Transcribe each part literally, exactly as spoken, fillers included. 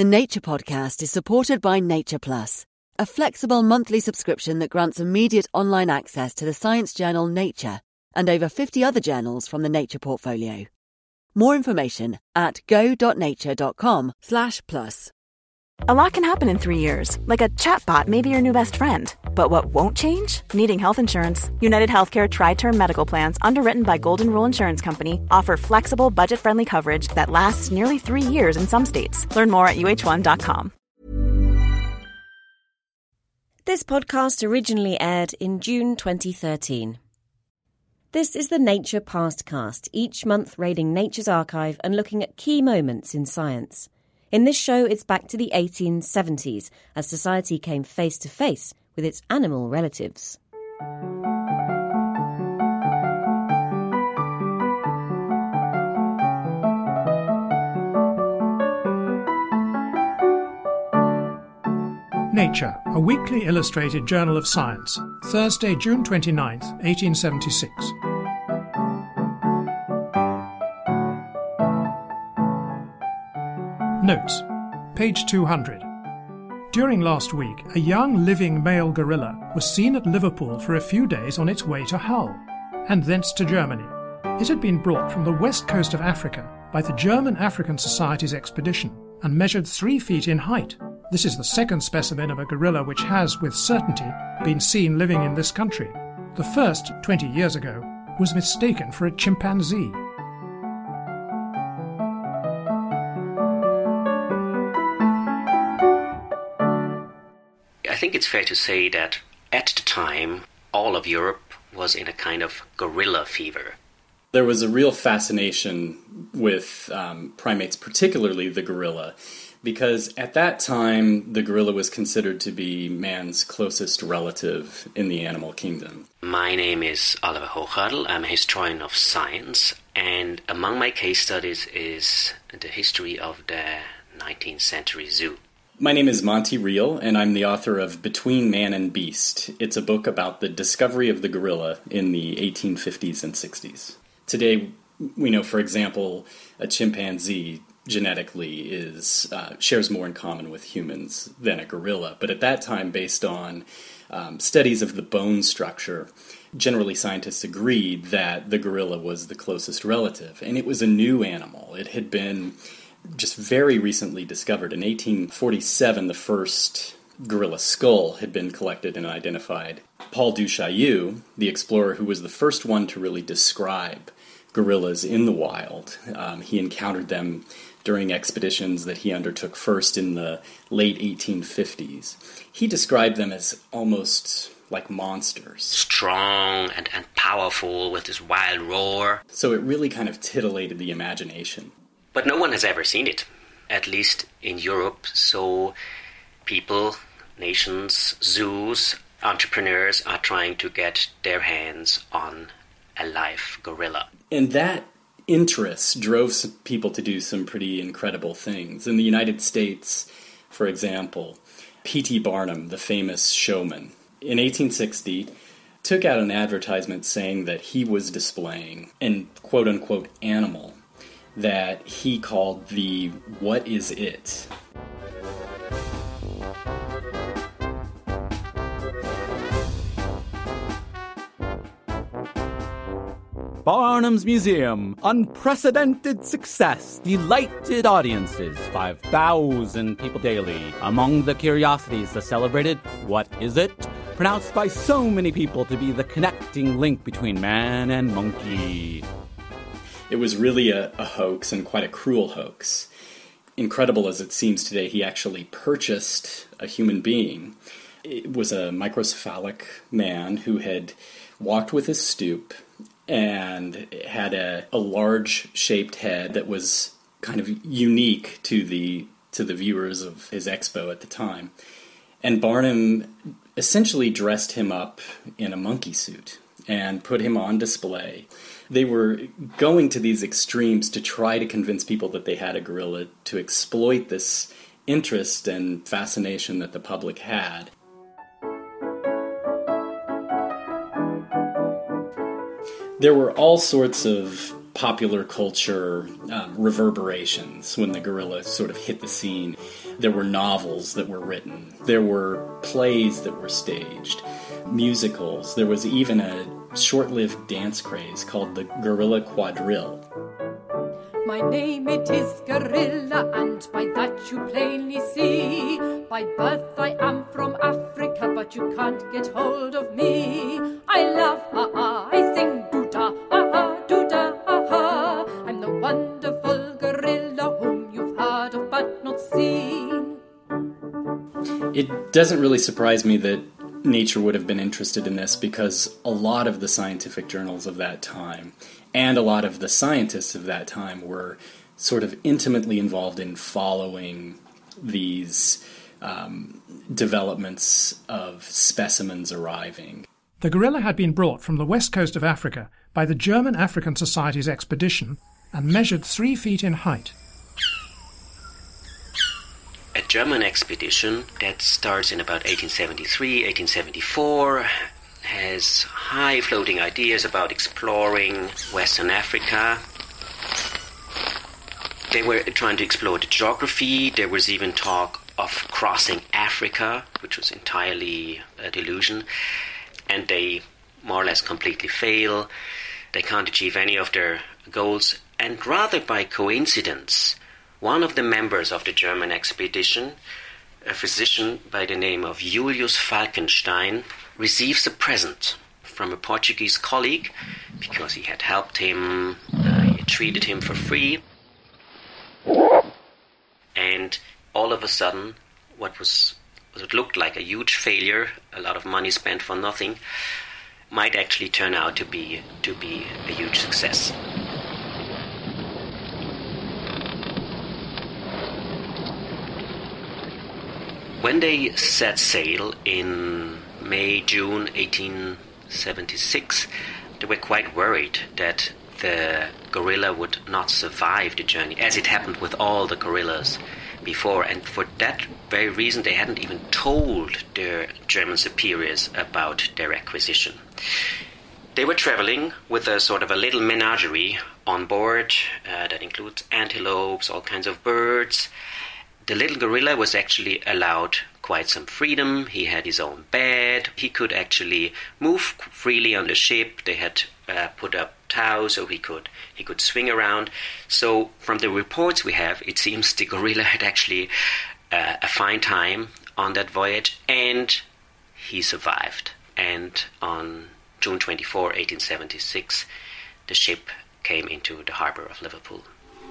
The Nature Podcast is supported by Nature Plus, a flexible monthly subscription that grants immediate online access to the science journal Nature and over fifty other journals from the Nature portfolio. More information at go.nature.com slash plus. A lot can happen in three years, like a chatbot may be your new best friend. But what won't change? Needing health insurance. United Healthcare Tri-Term Medical Plans, underwritten by Golden Rule Insurance Company, offer flexible, budget-friendly coverage that lasts nearly three years in some states. Learn more at U H one dot com. This podcast originally aired in June twenty thirteen. This is the Nature Pastcast, each month raiding Nature's archive and looking at key moments in science. In this show, it's back to the eighteen seventies, as society came face to face with its animal relatives. Nature, a weekly illustrated journal of science, Thursday, June twenty-ninth, eighteen seventy-six. Notes, page two hundred. During last week, a young living male gorilla was seen at Liverpool for a few days on its way to Hull, and thence to Germany. It had been brought from the west coast of Africa by the German African Society's expedition, and measured three feet in height. This is the second specimen of a gorilla which has, with certainty, been seen living in this country. The first, twenty years ago, was mistaken for a chimpanzee. I think it's fair to say that at the time, all of Europe was in a kind of gorilla fever. There was a real fascination with um, primates, particularly the gorilla, because at that time, the gorilla was considered to be man's closest relative in the animal kingdom. My name is Oliver Hochadel. I'm a historian of science, and among my case studies is the history of the nineteenth century zoo. My name is Monty Reel, and I'm the author of Between Man and Beast. It's a book about the discovery of the gorilla in the eighteen fifties and sixties. Today, we know, for example, a chimpanzee genetically is uh, shares more in common with humans than a gorilla. But at that time, based on um, studies of the bone structure, generally scientists agreed that the gorilla was the closest relative. And it was a new animal. It had been just very recently discovered. In eighteen forty-seven, the first gorilla skull had been collected and identified. Paul du Chaillu, the explorer who was the first one to really describe gorillas in the wild, um, he encountered them during expeditions that he undertook first in the late eighteen fifties. He described them as almost like monsters. Strong and, and powerful with this wild roar. So it really kind of titillated the imagination. But no one has ever seen it, at least in Europe, so people, nations, zoos, entrepreneurs are trying to get their hands on a live gorilla. And that interest drove some people to do some pretty incredible things. In the United States, for example, P T Barnum, the famous showman, in eighteen sixty, took out an advertisement saying that he was displaying an quote-unquote animal that he called the What Is It? Barnum's Museum, unprecedented success, delighted audiences, five thousand people daily. Among the curiosities, the celebrated What Is It? Pronounced by so many people to be the connecting link between man and monkey. It was really a, a hoax, and quite a cruel hoax. Incredible as it seems today, he actually purchased a human being. It was a microcephalic man who had walked with his stoop and had a, a large-shaped head that was kind of unique to the to the viewers of his expo at the time. And Barnum essentially dressed him up in a monkey suit and put him on display. They were going to these extremes to try to convince people that they had a gorilla, to exploit this interest and fascination that the public had. There were all sorts of popular culture um, reverberations when the gorilla sort of hit the scene. There were novels that were written. There were plays that were staged, musicals. There was even a short-lived dance craze called the Gorilla Quadrille. My name it is Gorilla, and by that you plainly see. By birth I am from Africa, but you can't get hold of me. I laugh, ha ha, I sing doo-da, ha ha, doo-da, ha ha. I'm the wonderful gorilla whom you've heard of but not seen. It doesn't really surprise me that Nature would have been interested in this, because a lot of the scientific journals of that time and a lot of the scientists of that time were sort of intimately involved in following these um, developments of specimens arriving. The gorilla had been brought from the west coast of Africa by the German African Society's expedition and measured three feet in height. A German expedition that starts in about eighteen seventy-three, eighteen seventy-four, has high floating ideas about exploring Western Africa. They were trying to explore the geography. There was even talk of crossing Africa, which was entirely a delusion. And they more or less completely fail. They can't achieve any of their goals. And rather by coincidence, one of the members of the German expedition, a physician by the name of Julius Falkenstein, receives a present from a Portuguese colleague because he had helped him, uh, he had treated him for free. And all of a sudden, what was what looked like a huge failure, a lot of money spent for nothing, might actually turn out to be to be a huge success. When they set sail in May, June eighteen seventy-six, they were quite worried that the gorilla would not survive the journey, as it happened with all the gorillas before. And for that very reason, they hadn't even told their German superiors about their acquisition. They were traveling with a sort of a little menagerie on board uh, that includes antelopes, all kinds of birds. The little gorilla was actually allowed quite some freedom. He had his own bed. He could actually move freely on the ship. They had uh, put up tows so he could he could swing around. So from the reports we have, it seems the gorilla had actually uh, a fine time on that voyage, and he survived. And on June twenty-fourth, eighteen seventy-six, the ship came into the harbor of Liverpool.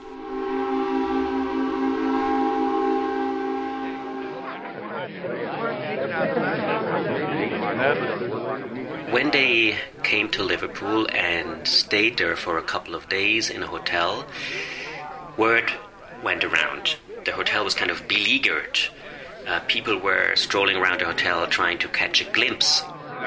When they came to Liverpool and stayed there for a couple of days in a hotel, word went around. The hotel was kind of beleaguered. Uh, people were strolling around the hotel trying to catch a glimpse.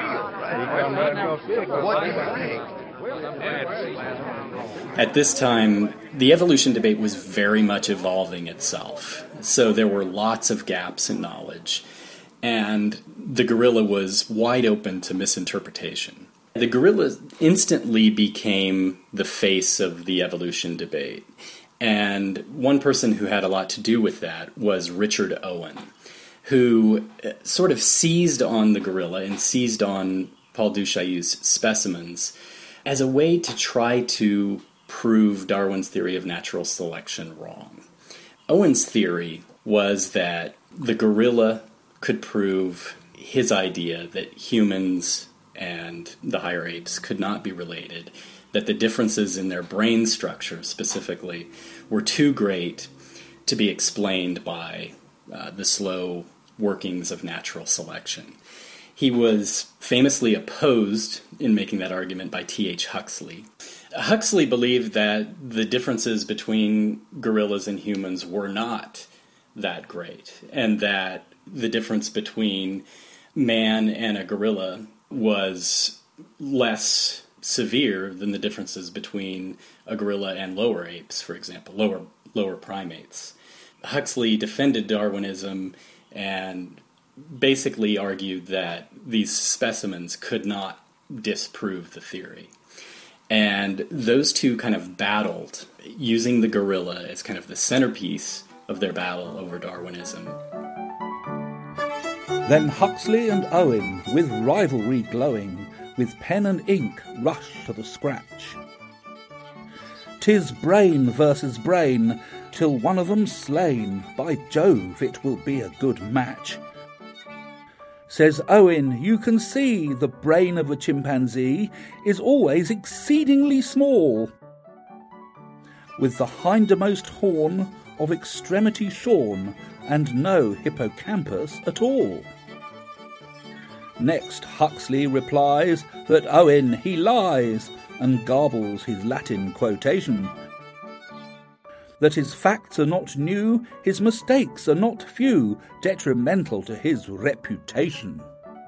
At this time, the evolution debate was very much evolving itself. So there were lots of gaps in knowledge. And the gorilla was wide open to misinterpretation. The gorilla instantly became the face of the evolution debate. And one person who had a lot to do with that was Richard Owen, who sort of seized on the gorilla and seized on Paul Du Chaillu's specimens as a way to try to prove Darwin's theory of natural selection wrong. Owen's theory was that the gorilla could prove his idea that humans and the higher apes could not be related, that the differences in their brain structure specifically were too great to be explained by uh, the slow workings of natural selection. He was famously opposed in making that argument by T H Huxley. Huxley believed that the differences between gorillas and humans were not that great, and that the difference between man and a gorilla was less severe than the differences between a gorilla and lower apes, for example, lower lower primates. Huxley defended Darwinism and basically argued that these specimens could not disprove the theory. And those two kind of battled, using the gorilla as kind of the centerpiece of their battle over Darwinism. Then Huxley and Owen, with rivalry glowing, with pen and ink rush to the scratch. 'Tis brain versus brain, till one of 'em's slain. By Jove, it will be a good match. Says Owen, you can see the brain of a chimpanzee is always exceedingly small, with the hindermost horn of extremity shorn, and no hippocampus at all. Next Huxley replies that Owen he lies, and garbles his Latin quotation, that his facts are not new, his mistakes are not few, detrimental to his reputation.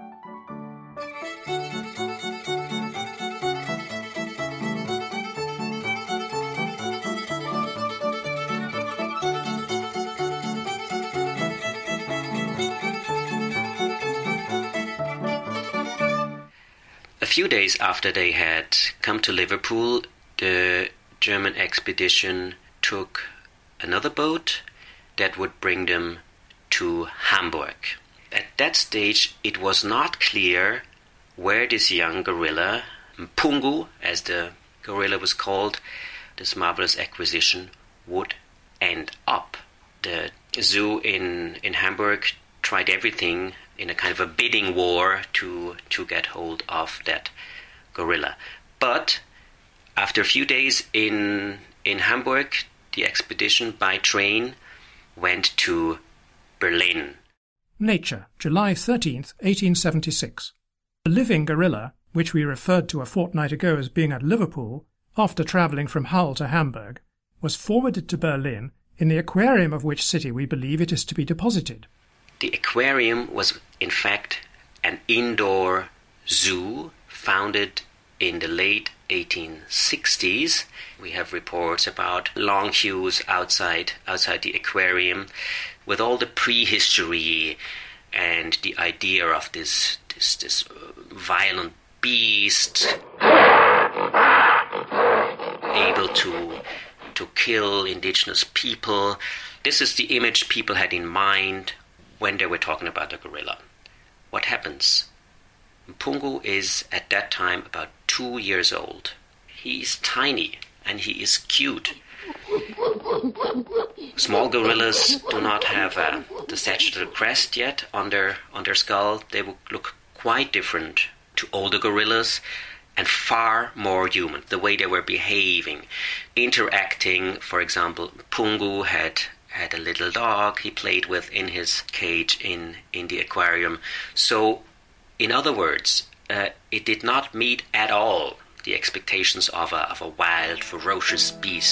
A few days after they had come to Liverpool, the German expedition took another boat that would bring them to Hamburg. At that stage, it was not clear where this young gorilla, Mpungu, as the gorilla was called, this marvelous acquisition, would end up. The zoo in, in Hamburg tried everything in a kind of a bidding war to to get hold of that gorilla. But after a few days in in Hamburg, the expedition by train went to Berlin. Nature, July thirteenth, eighteen seventy-six. The living gorilla, which we referred to a fortnight ago as being at Liverpool, after travelling from Hull to Hamburg, was forwarded to Berlin, in the aquarium of which city we believe it is to be deposited. The aquarium was, in fact, an indoor zoo founded in the late eighteen sixties. We have reports about long queues outside outside the aquarium, with all the prehistory and the idea of this this this violent beast able to to kill indigenous people. This is the image people had in mind when they were talking about the gorilla. What happens? Mpungu is at that time about two years old. He's tiny and he is cute. Small gorillas do not have uh, the sagittal crest yet on their, on their skull. They will look quite different to older gorillas and far more human. The way they were behaving, interacting. For example, Mpungu had had a little dog he played with in his cage in, in the aquarium. So, in other words, uh, it did not meet at all the expectations of a, of a wild, ferocious beast.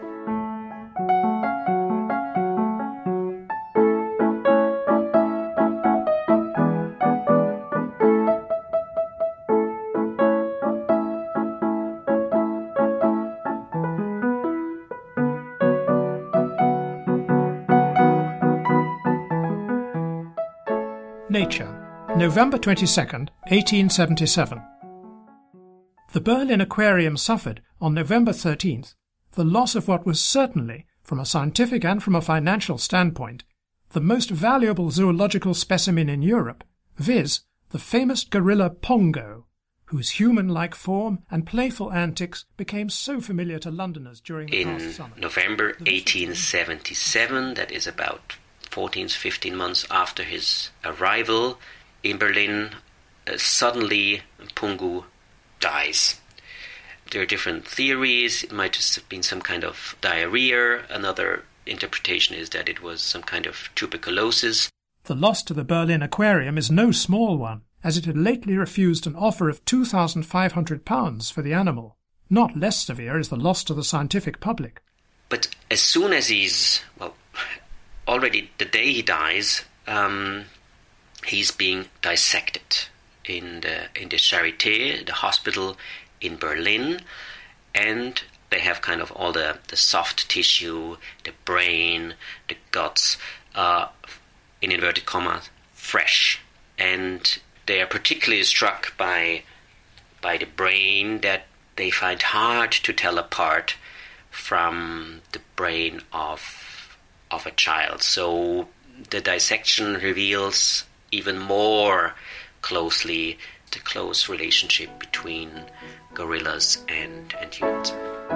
Nature, November twenty-second, eighteen seventy-seven. The Berlin Aquarium suffered, on November thirteenth, the loss of what was certainly, from a scientific and from a financial standpoint, the most valuable zoological specimen in Europe, viz., the famous gorilla Pongo, whose human-like form and playful antics became so familiar to Londoners during the in past summer. In November eighteen seventy-seven, that is about fourteen, fifteen months after his arrival in Berlin, uh, suddenly Mpungu dies. There are different theories. It might just have been some kind of diarrhea. Another interpretation is that it was some kind of tuberculosis. The loss to the Berlin Aquarium is no small one, as it had lately refused an offer of two thousand five hundred pounds for the animal. Not less severe is the loss to the scientific public. But as soon as he's, well, already the day he dies, um, he's being dissected in the in the Charité, the hospital in Berlin, and they have kind of all the, the soft tissue, the brain, the guts, uh, in inverted commas, fresh. And they are particularly struck by by the brain that they find hard to tell apart from the brain of of a child. So the dissection reveals even more closely the close relationship between gorillas and, and humans.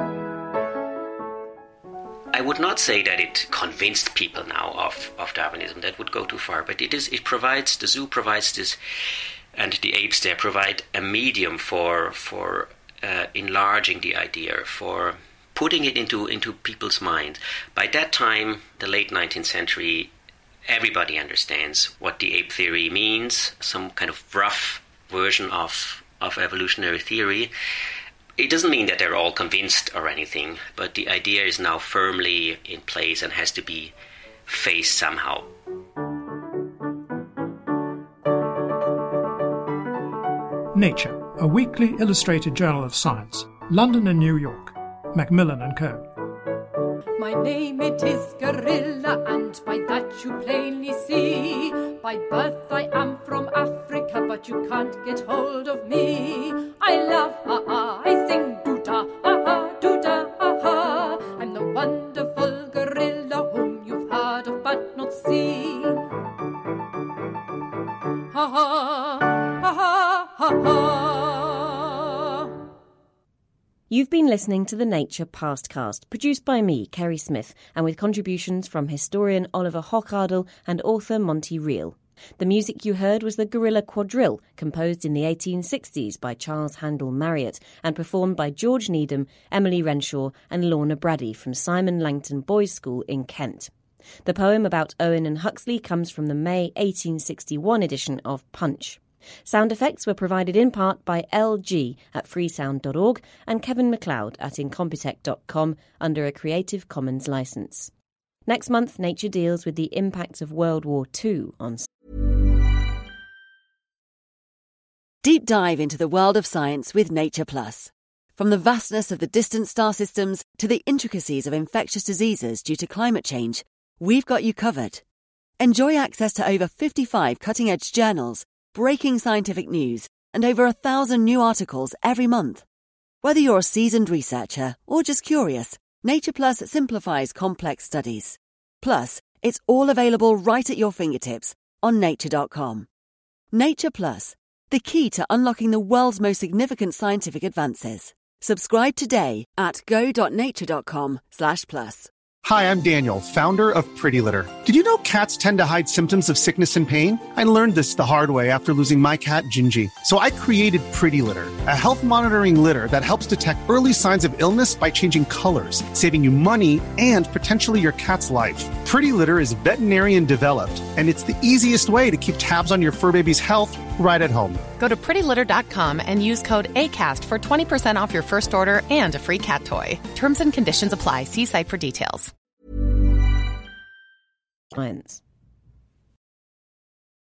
I would not say that it convinced people now of, of Darwinism. That would go too far. But it is. It provides, the zoo provides this, and the apes there provide a medium for for uh, enlarging the idea, for putting it into, into people's minds. By that time, the late nineteenth century, everybody understands what the ape theory means, some kind of rough version of, of evolutionary theory. It doesn't mean that they're all convinced or anything, but the idea is now firmly in place and has to be faced somehow. Nature, a weekly illustrated journal of science. London and New York. Macmillan and Co. My name it is Gorilla, and by that you plainly see. By birth I am from Africa, but you can't get hold of me. I laugh, ha-ha, I sing, doo-da, ha-ha, doo-da, ha-ha. I'm the wonderful gorilla whom you've heard of but not seen. Ha-ha, ha-ha, ha-ha. You've been listening to the Nature Pastcast, produced by me, Kerry Smith, and with contributions from historian Oliver Hochadel and author Monty Reel. The music you heard was the Gorilla Quadrille, composed in the eighteen sixties by Charles Handel Marriott and performed by George Needham, Emily Renshaw and Lorna Brady from Simon Langton Boys' School in Kent. The poem about Owen and Huxley comes from the May eighteen sixty-one edition of Punch. Sound effects were provided in part by L G at freesound dot org and Kevin MacLeod at incompetech dot com under a Creative Commons licence. Next month, Nature deals with the impacts of World War Two on... Deep dive into the world of science with Nature Plus. From the vastness of the distant star systems to the intricacies of infectious diseases due to climate change, we've got you covered. Enjoy access to over fifty-five cutting-edge journals, breaking scientific news, and over a thousand new articles every month. Whether you're a seasoned researcher or just curious, Nature Plus simplifies complex studies. Plus, it's all available right at your fingertips on nature dot com. Nature Plus, the key to unlocking the world's most significant scientific advances. Subscribe today at go dot nature dot com slash plus. Hi, I'm Daniel, founder of Pretty Litter. Did you know cats tend to hide symptoms of sickness and pain? I learned this the hard way after losing my cat, Gingy. So I created Pretty Litter, a health monitoring litter that helps detect early signs of illness by changing colors, saving you money and potentially your cat's life. Pretty Litter is veterinarian developed, and it's the easiest way to keep tabs on your fur baby's health right at home. Go to pretty litter dot com and use code ACAST for twenty percent off your first order and a free cat toy. Terms and conditions apply. See site for details. Science.